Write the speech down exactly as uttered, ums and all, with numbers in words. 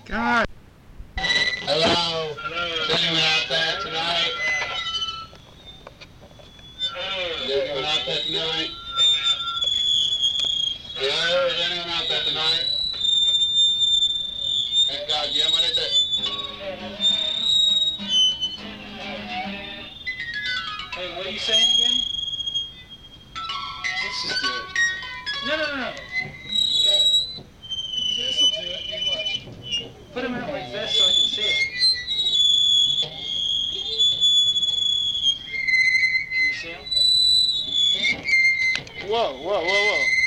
God. Hello? Is anyone out there tonight? Is anyone out there tonight? Hello? Is anyone out there tonight? Thank God, yeah, what is it? Hey, what are you saying again? Let's just do it. No, no, no, no. This'll do it. You watch. Put them out like this so I can see it. Can you see them? Whoa, whoa, whoa, whoa.